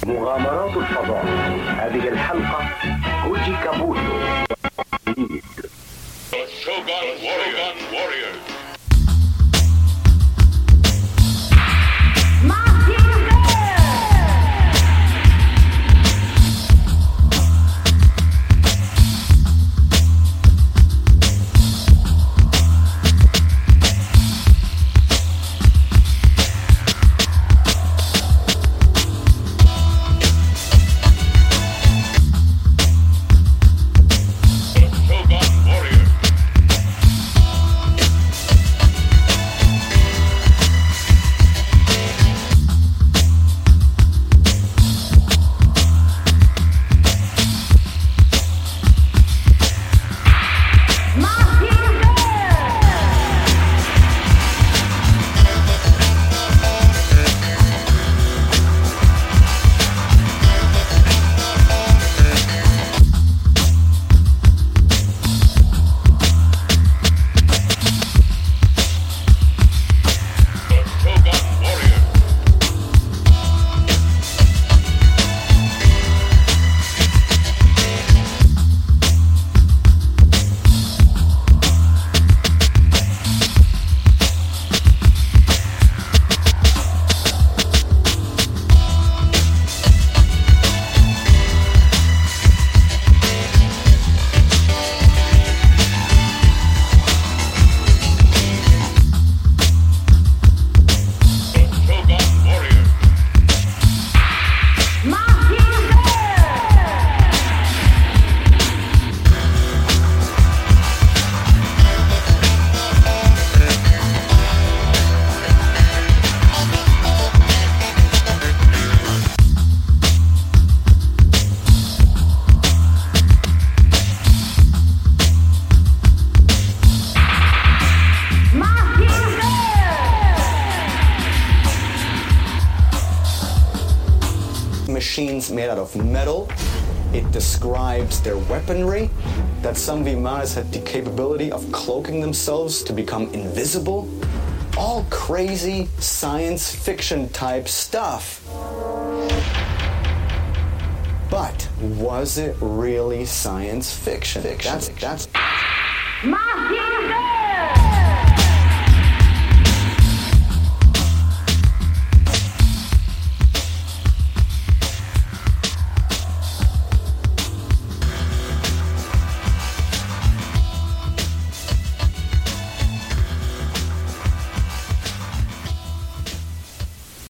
مغامرات الفضاء. هذه الحلقة كوجي كابوتو. Shogun Warriors. Machines made out of metal. It describes their weaponry, that some Vimanas had the capability of cloaking themselves to become invisible. All crazy science fiction type stuff. But was it really science fiction? That's